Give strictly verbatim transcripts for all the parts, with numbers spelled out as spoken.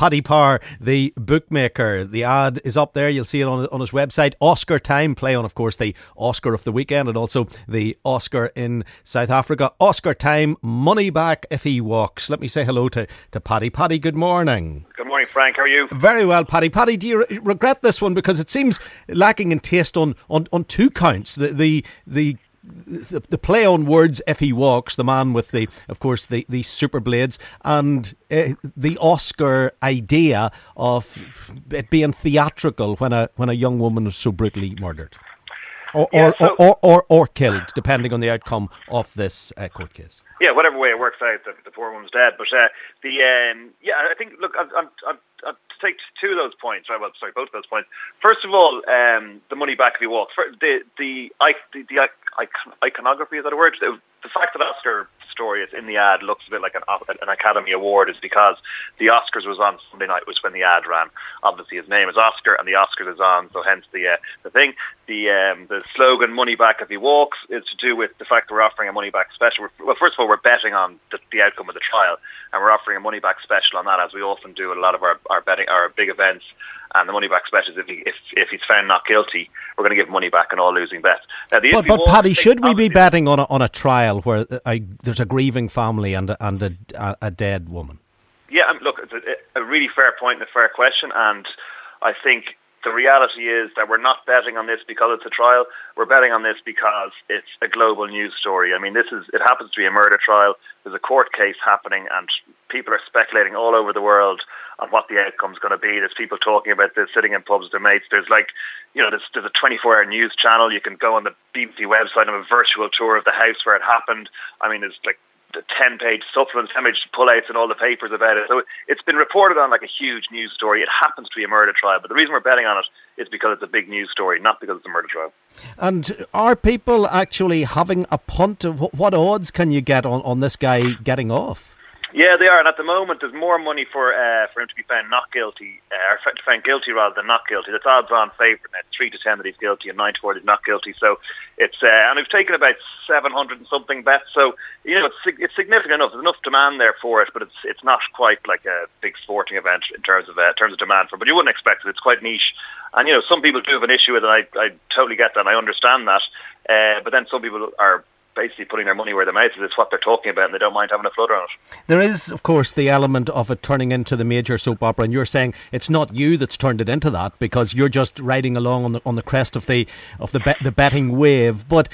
Paddy Power, the bookmaker. The ad is up there. You'll see it on, on his website. Oscar Time, play on, of course, the Oscar of the weekend and also the Oscar in South Africa. Oscar Time, money back if he walks. Let me say hello to, to Paddy. Paddy, good morning. Good morning, Frank. How are you? Very well, Paddy. Paddy, do you re- regret this one? Because it seems lacking in taste on, on, on two counts. The, the, the The, the play on words, if he walks, the man with the, of course, the, the super blades, and uh, the Oscar idea of it being theatrical when a when a young woman is so brutally murdered, or yeah, or, so, or, or, or or killed, depending on the outcome of this uh, court case. Yeah, whatever way it works out, the, the poor woman's dead. But uh, the um, yeah, I think look, I'm, I'm, I'm, I'll take two of those points. Right, well, sorry, both of those points. First of all, um, the money back if he walks. The the the, the icon, iconography, is that a word? The, the fact that Oscar story is in the ad looks a bit like an, an Academy Award is because the Oscars was on Sunday night, which when the ad ran. Obviously, his name is Oscar, and the Oscars is on, so hence the uh, the thing. The um, the slogan "Money back if he walks" is to do with the fact that we're offering a money back special. We're, well, first of all, we're betting on the, the outcome of the trial, and we're offering a money back special on that, as we often do at a lot of our, our betting, our big events. And the money back special is if, he, if if he's found not guilty, we're going to give him money back on all losing bets. Now, the but but Paddy, should we be betting on a, on a trial where a, there's a grieving family and a, and a, a dead woman? Yeah, um, look, it's a, a really fair point and a fair question, and I think the reality is that we're not betting on this because it's a trial. We're betting on this because it's a global news story. I mean, this is it happens to be a murder trial. There's a court case happening, and people are speculating all over the world on what the outcome's going to be. There's people talking about this, sitting in pubs with their mates. There's like, you know, there's, there's a twenty-four hour news channel. You can go on the B B C website and have a virtual tour of the house where it happened. I mean, there's like the ten page supplements, ten page pullouts in all the papers about it. So it's been reported on like a huge news story. It happens to be a murder trial, but the reason we're betting on it is because it's a big news story, not because it's a murder trial. And are people actually having a punt? What odds can you get on, on this guy getting off? Yeah, they are, and at the moment there's more money for uh, for him to be found not guilty, uh, or found guilty rather than not guilty. That's odds-on favourite now. It's three to ten that he's guilty, and nine to four that he's not guilty. So it's uh, and we've taken about seven hundred and something bets. So you know it's it's significant enough. There's enough demand there for it, but it's it's not quite like a big sporting event in terms of uh, in terms of demand for it. But you wouldn't expect it. It's quite niche, and you know some people do have an issue with it. And I I totally get that. And I understand that. Uh, but then some people are basically putting their money where their mouth is. It's what they're talking about, and they don't mind having a flutter on it. There is, of course, the element of it turning into the major soap opera, and you're saying it's not you that's turned it into that because you're just riding along on the on the crest of the of the bet, the betting wave. But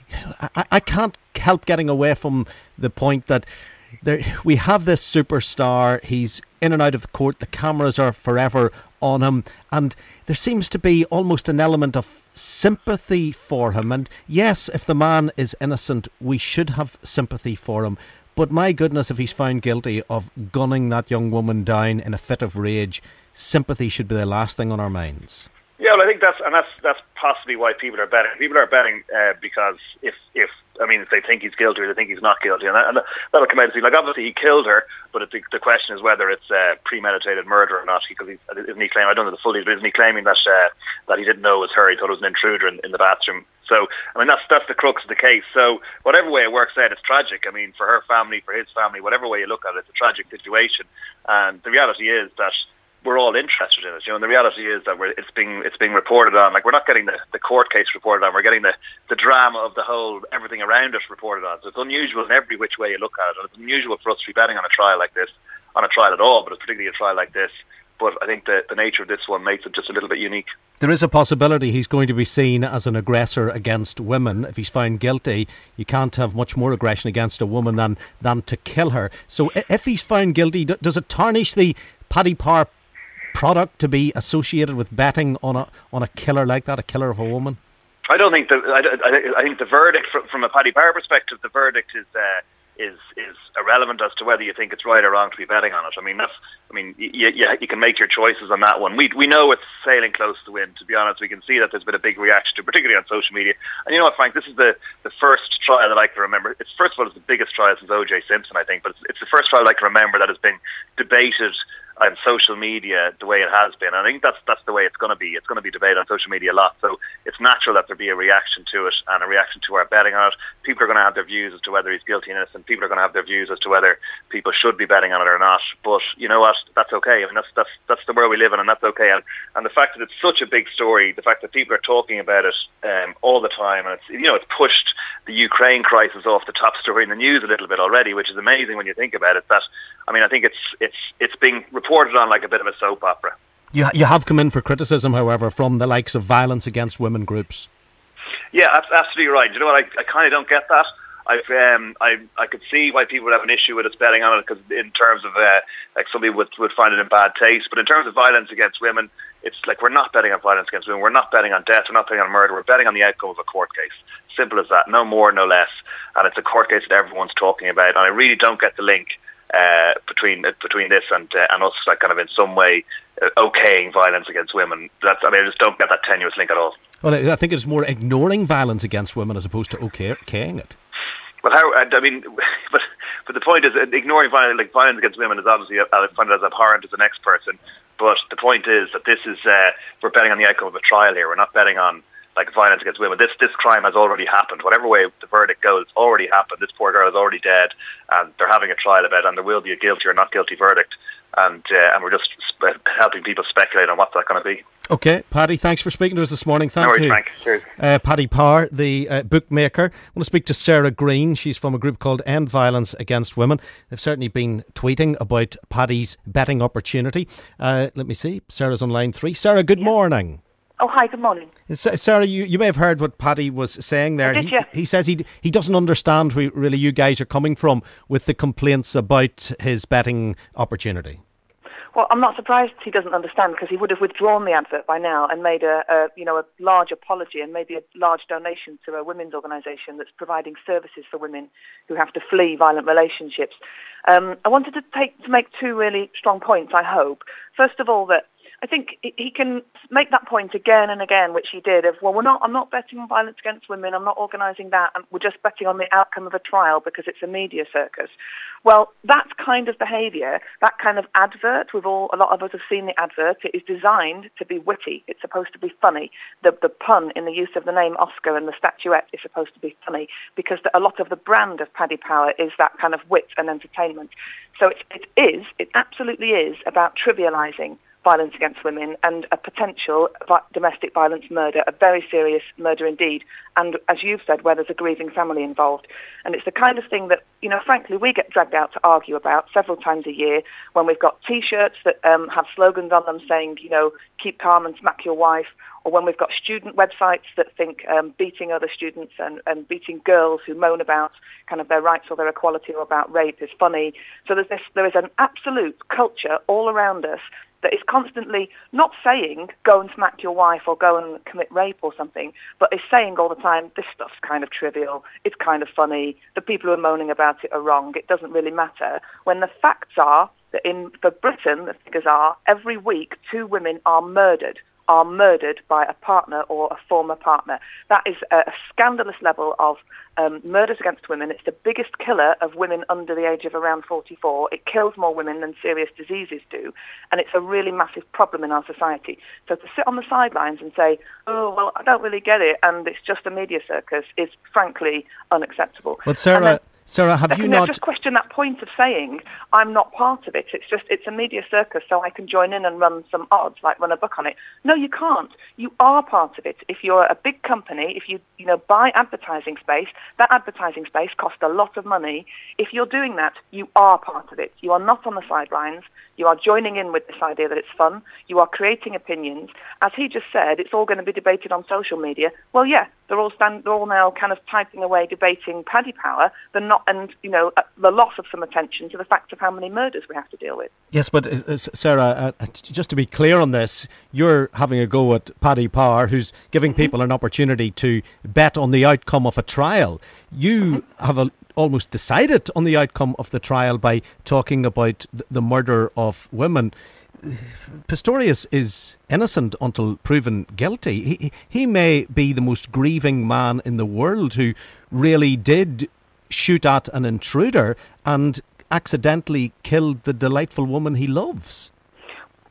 I, I can't help getting away from the point that there, we have this superstar. He's in and out of court. The cameras are forever on him, and there seems to be almost an element of sympathy for him. And yes, if the man is innocent, we should have sympathy for him. But my goodness, if he's found guilty of gunning that young woman down in a fit of rage, sympathy should be the last thing on our minds. Yeah, well, I think that's and that's that's possibly why people are betting. People are betting uh, because if if I mean if they think he's guilty or they think he's not guilty, and, that, and that'll come out to see. Like obviously he killed her, but it, the, the question is whether it's uh, premeditated murder or not. Because he, isn't he claiming? I don't know the full details, but isn't he claiming that uh, that he didn't know it was her? He thought it was an intruder in, in the bathroom. So I mean that's that's the crux of the case. So whatever way it works out, it's tragic. I mean for her family, for his family, whatever way you look at it, it's a tragic situation. And the reality is that we're all interested in it, you know, and the reality is that we're, it's being it's being reported on. Like we're not getting the, the court case reported on, we're getting the, the drama of the whole, everything around it reported on. So it's unusual in every which way you look at it. And it's unusual for us to be betting on a trial like this, on a trial at all, but it's particularly a trial like this. But I think the, the nature of this one makes it just a little bit unique. There is a possibility he's going to be seen as an aggressor against women. If he's found guilty, you can't have much more aggression against a woman than, than to kill her. So if he's found guilty, does it tarnish the Paddy Power product to be associated with betting on a on a killer like that, a killer of a woman? I don't think the I, I, I think the verdict from, from a Paddy Power perspective, the verdict is uh, is is irrelevant as to whether you think it's right or wrong to be betting on it. I mean that's I mean you, you, you can make your choices on that one. We we know it's sailing close to win. To be honest, we can see that there's been a big reaction to, particularly on social media. And you know what, Frank, this is the, the first trial that I can remember. It's first of all, it's the biggest trial since O J Simpson, I think, but it's, it's the first trial I can remember that has been debated on social media the way it has been. And I think that's that's the way it's going to be. It's going to be debated on social media a lot. So it's natural that there be a reaction to it and a reaction to our betting on it. People are going to have their views as to whether he's guilty or innocent. People are going to have their views as to whether people should be betting on it or not. But you know what? That's okay. I mean, that's that's that's the world we live in, and that's okay. And and the fact that it's such a big story, the fact that people are talking about it um, all the time, and it's you know it's pushed the Ukraine crisis off the top story in the news a little bit already, which is amazing when you think about it. That I mean, I think it's it's it's being reported on like a bit of a soap opera. You you have come in for criticism, however, from the likes of violence against women groups. Yeah, absolutely right. You know what? I, I kind of don't get that. I've um, I I could see why people would have an issue with us betting on it, because in terms of uh, like somebody would would find it in bad taste. But in terms of violence against women, it's like we're not betting on violence against women. We're not betting on death. We're not betting on murder. We're betting on the outcome of a court case. Simple as that. No more, no less. And it's a court case that everyone's talking about. And I really don't get the link uh, between uh, between this and uh, and us, like kind of in some way uh, okaying violence against women. That's I mean, I just don't get that tenuous link at all. Well, I think it's more ignoring violence against women as opposed to okay, okaying it. But how? I mean, but but the point is, ignoring violence, like violence against women, is obviously I find it as abhorrent as the next person. But the point is that this is uh, we're betting on the outcome of a trial here. We're not betting on like violence against women. This this crime has already happened. Whatever way the verdict goes, it's already happened. This poor girl is already dead, and they're having a trial about it, and there will be a guilty or not guilty verdict. And uh, and we're just sp- helping people speculate on what's that going to be. Okay, Paddy, thanks for speaking to us this morning. Thank no worries, you. Frank. Cheers. Uh, Paddy Power, the uh, bookmaker. I want to speak to Sarah Green. She's from a group called End Violence Against Women. They've certainly been tweeting about Paddy's betting opportunity. Uh, let me see. Sarah's on line three. Sarah, good yeah. morning. Oh, hi, good morning. Sarah, you, you may have heard what Paddy was saying there. Did he, you? he says he he doesn't understand where really you guys are coming from with the complaints about his betting opportunity. Well, I'm not surprised he doesn't understand, because he would have withdrawn the advert by now and made a, a you know a large apology and maybe a large donation to a women's organisation that's providing services for women who have to flee violent relationships. Um, I wanted to take to make two really strong points, I hope. First of all, that I think he can make that point again and again, which he did, of, well, we're not, I'm not betting on violence against women, I'm not organising that, and we're just betting on the outcome of a trial because it's a media circus. Well, that kind of behaviour, that kind of advert, we've all, a lot of us have seen the advert, it is designed to be witty, it's supposed to be funny. The, the pun in the use of the name Oscar and the statuette is supposed to be funny, because the, a lot of the brand of Paddy Power is that kind of wit and entertainment. So it, it is, it absolutely is about trivialising violence against women and a potential domestic violence murder, a very serious murder indeed, and as you've said, where there's a grieving family involved. And it's the kind of thing that, you know, frankly, we get dragged out to argue about several times a year when we've got T-shirts that um, have slogans on them saying, you know, keep calm and smack your wife, or when we've got student websites that think um, beating other students and, and beating girls who moan about kind of their rights or their equality or about rape is funny. So there's this, there is an absolute culture all around us that is constantly not saying go and smack your wife or go and commit rape or something, but is saying all the time, this stuff's kind of trivial, it's kind of funny, the people who are moaning about it are wrong, it doesn't really matter. When the facts are that in for Britain, the figures are, every week two women are murdered, are murdered by a partner or a former partner. That is a, a scandalous level of um, murders against women. It's the biggest killer of women under the age of around forty-four. It kills more women than serious diseases do, and it's a really massive problem in our society. So to sit on the sidelines and say, oh, well, I don't really get it, and it's just a media circus, is frankly unacceptable. But Sarah... Sarah, have you not... I just question that point of saying, I'm not part of it. It's just, it's a media circus, so I can join in and run some odds, like run a book on it. No, you can't. You are part of it. If you're a big company, if you, you know, buy advertising space, that advertising space costs a lot of money. If you're doing that, you are part of it. You are not on the sidelines. You are joining in with this idea that it's fun. You are creating opinions. As he just said, it's all going to be debated on social media. Well, yeah, they're all stand, they're all now kind of typing away, debating Paddy Power. They're not, and you know, uh, the loss of some attention to the fact of how many murders we have to deal with. Yes, but uh, Sarah, uh, just to be clear on this, you're having a go at Paddy Power, who's giving mm-hmm. people an opportunity to bet on the outcome of a trial. You mm-hmm. have a almost decided on the outcome of the trial by talking about the murder of women. Pistorius is innocent until proven guilty. He, he may be the most grieving man in the world who really did shoot at an intruder and accidentally killed the delightful woman he loves.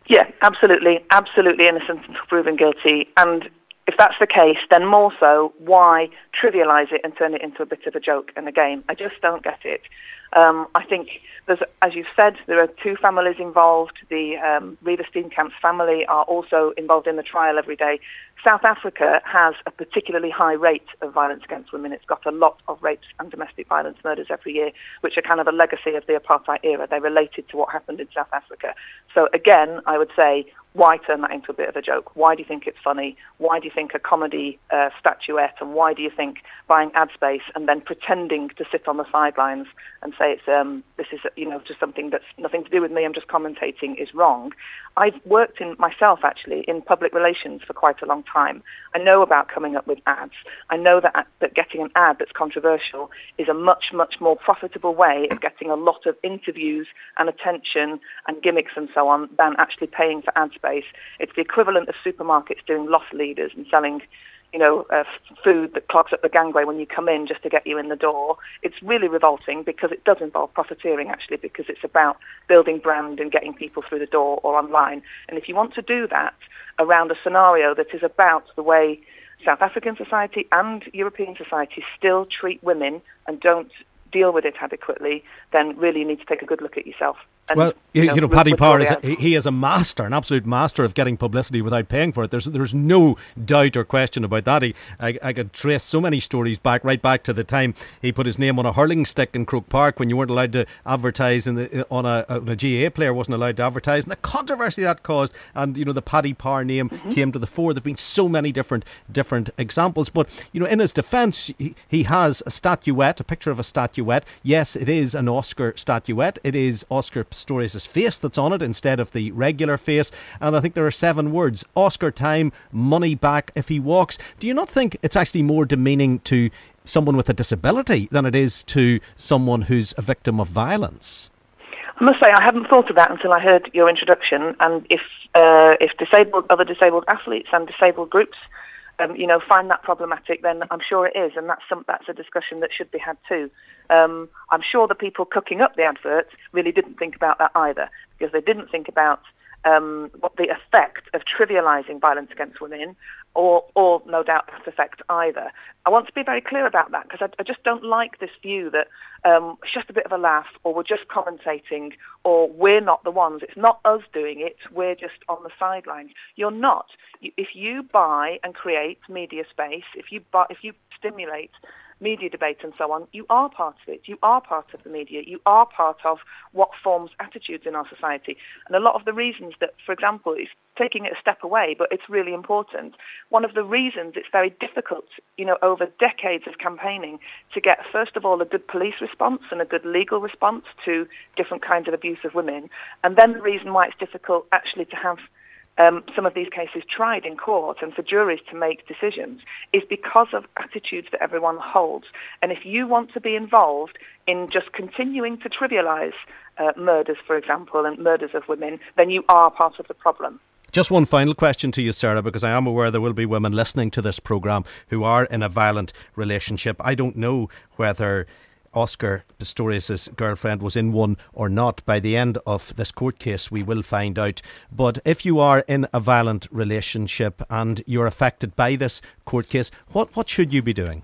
Yeah, absolutely, absolutely innocent until proven guilty. And if that's the case, then more so, why trivialise it and turn it into a bit of a joke and a game? I just don't get it. Um, I think, there's, as you've said, there are two families involved. The um, Reeva Steenkamp's family are also involved in the trial every day. South Africa has a particularly high rate of violence against women. It's got a lot of rapes and domestic violence murders every year, which are kind of a legacy of the apartheid era. They're related to what happened in South Africa. So again, I would say, why turn that into a bit of a joke? Why do you think it's funny? Why do you think a comedy uh, statuette? And why do you think buying ad space and then pretending to sit on the sidelines and say it's um, this is you know just something that's nothing to do with me, I'm just commentating, is wrong? I've worked in myself actually in public relations for quite a long time. I know about coming up with ads. I know that that getting an ad that's controversial is a much much more profitable way of getting a lot of interviews and attention and gimmicks and so on than actually paying for ad space. It's the equivalent of supermarkets doing loss leaders and selling, you know, uh, f- food that clogs up the gangway when you come in just to get you in the door. It's really revolting because it does involve profiteering, actually, because it's about building brand and getting people through the door or online. And if you want to do that around a scenario that is about the way South African society and European society still treat women and don't deal with it adequately, then really you need to take a good look at yourself. And, well, you, you know, you know Paddy Power is a, he is a master, an absolute master of getting publicity without paying for it. There's there's no doubt or question about that. He, I, I could trace so many stories back, right back to the time he put his name on a hurling stick in Croke Park when you weren't allowed to advertise in the, on a, on a G A A player wasn't allowed to advertise, and the controversy that caused. And you know, the Paddy Power name mm-hmm. came to the fore. There've been so many different different examples, but you know, in his defence, he, he has a statuette, a picture of a statuette. Yes, it is an Oscar statuette. It is Oscar Pistorius' face that's on it instead of the regular face, and I think there are seven words: Oscar time, money back if he walks. Do you not think it's actually more demeaning to someone with a disability than it is to someone who's a victim of violence? I must say I hadn't thought of that until I heard your introduction, and if uh, if disabled other disabled athletes and disabled groups Um, you know, find that problematic, then I'm sure it is, and that's some, that's a discussion that should be had too. Um, I'm sure the people cooking up the adverts really didn't think about that either, because they didn't think about um, what the effect of trivialising violence against women, or, or no doubt that effect either. I want to be very clear about that, because I, I just don't like this view that um, it's just a bit of a laugh, or we're just commentating, or we're not the ones. It's not us doing it, we're just on the sidelines. You're not. If you buy and create media space, if you buy, if you stimulate media debate and so on, you are part of it. You are part of the media. You are part of what forms attitudes in our society. And a lot of the reasons that, for example, is taking it a step away, but it's really important. One of the reasons it's very difficult, you know, over decades of campaigning to get, first of all, a good police response and a good legal response to different kinds of abuse of women. And then the reason why it's difficult actually to have Um, some of these cases tried in court and for juries to make decisions is because of attitudes that everyone holds. And if you want to be involved in just continuing to trivialise uh, murders, for example, and murders of women, then you are part of the problem. Just one final question to you, Sarah, because I am aware there will be women listening to this programme who are in a violent relationship. I don't know whether Oscar Pistorius' girlfriend was in one or not. By the end of this court case, we will find out. But if you are in a violent relationship and you're affected by this court case, what, what should you be doing?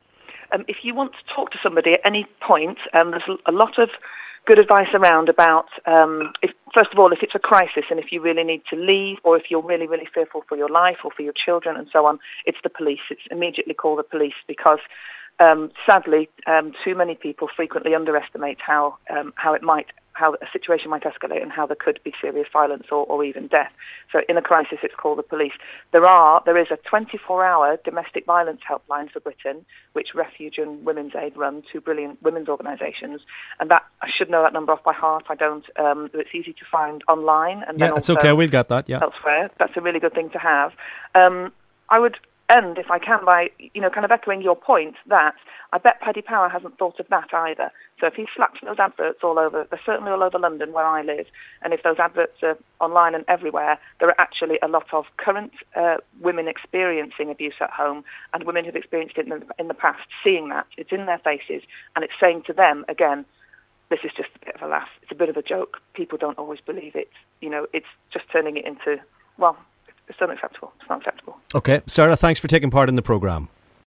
Um, if you want to talk to somebody at any point, um, there's a lot of good advice around about, um, if, first of all, if it's a crisis and if you really need to leave, or if you're really, really fearful for your life or for your children and so on, it's the police. It's immediately call the police, because Um, sadly, um, too many people frequently underestimate how um, how it might how a situation might escalate and how there could be serious violence or, or even death. So, in a crisis, it's called the police. There are there is a twenty-four hour domestic violence helpline for Britain, which Refuge and Women's Aid run, two brilliant women's organisations, and that I should know that number off by heart. I don't. Um, it's easy to find online, and yeah, then it's okay. We'll get that. Yeah, elsewhere. That's a really good thing to have. Um, I would end, if I can, by, you know, kind of echoing your point that I bet Paddy Power hasn't thought of that either. So if he slaps those adverts all over, they're certainly all over London where I live, and if those adverts are online and everywhere, there are actually a lot of current uh, women experiencing abuse at home and women who've experienced it in the, in the past, seeing that. It's in their faces, and it's saying to them, again, this is just a bit of a laugh. It's a bit of a joke. People don't always believe it. You know, it's just turning it into, well, it's unacceptable. It's not acceptable. Okay. Sarah, thanks for taking part in the programme.